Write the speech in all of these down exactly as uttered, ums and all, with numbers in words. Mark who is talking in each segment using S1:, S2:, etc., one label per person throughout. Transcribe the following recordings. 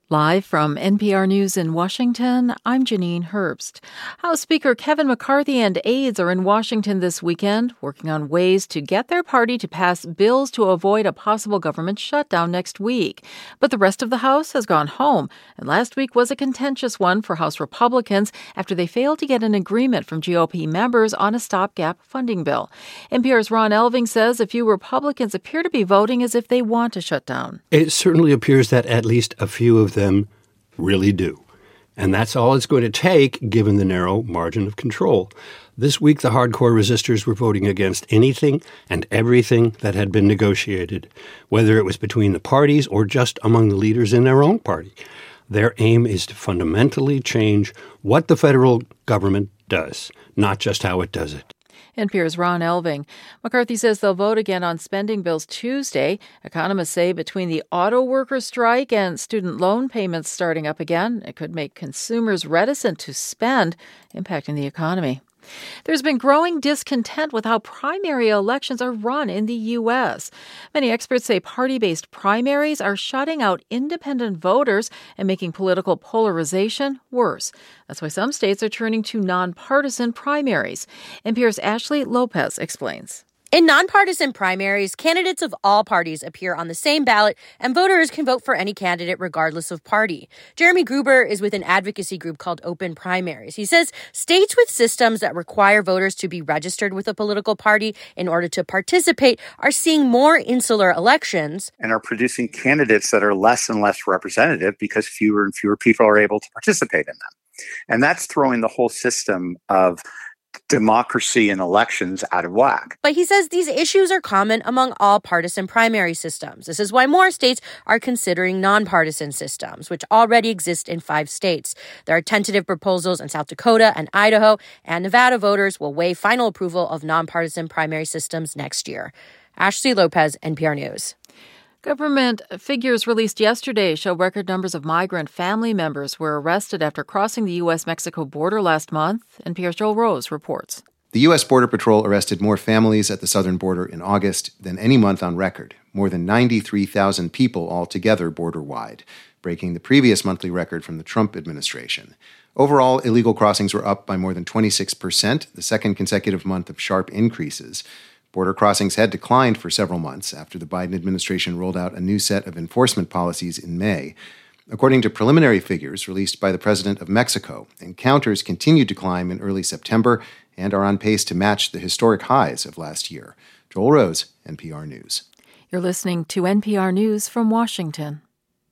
S1: Live from N P R News in Washington, I'm Janine Herbst. House Speaker Kevin McCarthy and aides are in Washington this weekend, working on ways to get their party to pass bills to avoid a possible government shutdown next week. But the rest of the House has gone home, and last week was a contentious one for House Republicans after they failed to get an agreement from G O P members on a stopgap funding bill. N P R's Ron Elving says a few Republicans appear to be voting as if they want to shut down.
S2: It certainly appears that at least a few of them them really do. And that's all it's going to take, given the narrow margin of control. This week, the hardcore resistors were voting against anything and everything that had been negotiated, whether it was between the parties or just among the leaders in their own party. Their aim is to fundamentally change what the federal government does, not just how it does it.
S1: N P R's Ron Elving. McCarthy says they'll vote again on spending bills Tuesday. Economists say between the auto workers strike and student loan payments starting up again, it could make consumers reticent to spend, impacting the economy. There's been growing discontent with how primary elections are run in the U S. Many experts say party-based primaries are shutting out independent voters and making political polarization worse. That's why some states are turning to nonpartisan primaries. N P R's Ashley Lopez explains.
S3: In nonpartisan primaries, candidates of all parties appear on the same ballot, and voters can vote for any candidate regardless of party. Jeremy Gruber is with an advocacy group called Open Primaries. He says states with systems that require voters to be registered with a political party in order to participate are seeing more insular elections.
S4: And are producing candidates that are less and less representative because fewer and fewer people are able to participate in them. And that's throwing the whole system of democracy and elections out of whack.
S3: But he says these issues are common among all partisan primary systems. This is why more states are considering nonpartisan systems, which already exist in five states. There are tentative proposals in South Dakota and Idaho, and Nevada voters will weigh final approval of nonpartisan primary systems next year. Ashley Lopez, N P R News.
S1: Government figures released yesterday show record numbers of migrant family members were arrested after crossing the U S Mexico border last month. N P R's Joel Rose reports.
S5: The U S Border Patrol arrested more families at the southern border in August than any month on record, more than ninety-three thousand people altogether border-wide, breaking the previous monthly record from the Trump administration. Overall, illegal crossings were up by more than twenty-six percent, the second consecutive month of sharp increases. Border crossings had declined for several months after the Biden administration rolled out a new set of enforcement policies in May. According to preliminary figures released by the president of Mexico, encounters continued to climb in early September and are on pace to match the historic highs of last year. Joel Rose, N P R News.
S1: You're listening to N P R News from Washington.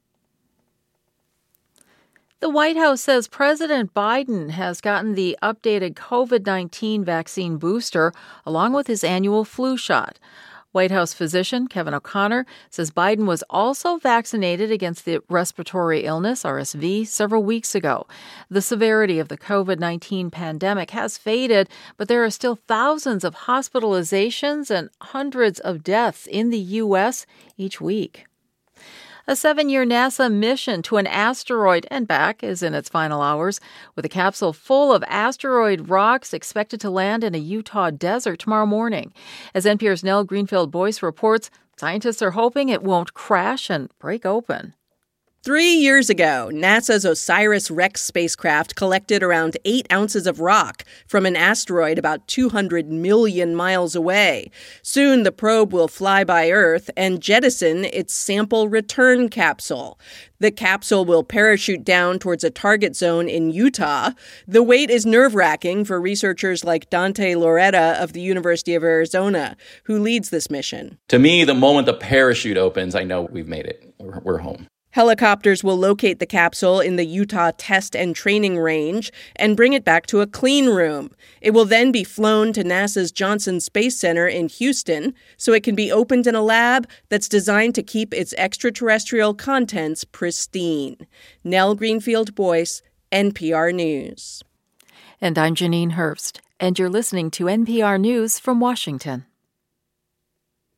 S1: The White House says President Biden has gotten the updated covid nineteen vaccine booster along with his annual flu shot. White House physician Kevin O'Connor says Biden was also vaccinated against the respiratory illness, R S V, several weeks ago. The severity of the covid nineteen pandemic has faded, but there are still thousands of hospitalizations and hundreds of deaths in the U S each week. A seven-year NASA mission to an asteroid and back is in its final hours, with a capsule full of asteroid rocks expected to land in a Utah desert tomorrow morning. As N P R's Nell Greenfield-Boyce reports, scientists are hoping it won't crash and break open.
S6: Three years ago, NASA's OSIRIS-REx spacecraft collected around eight ounces of rock from an asteroid about two hundred million miles away. Soon, the probe will fly by Earth and jettison its sample return capsule. The capsule will parachute down towards a target zone in Utah. The wait is nerve-wracking for researchers like Dante Loretta of the University of Arizona, who leads this mission.
S7: To me, the moment the parachute opens, I know we've made it. We're, we're home.
S6: Helicopters will locate the capsule in the Utah Test and Training Range and bring it back to a clean room. It will then be flown to NASA's Johnson Space Center in Houston so it can be opened in a lab that's designed to keep its extraterrestrial contents pristine. Nell Greenfield-Boyce, N P R News.
S1: And I'm Janine Herbst, and you're listening to N P R News from Washington.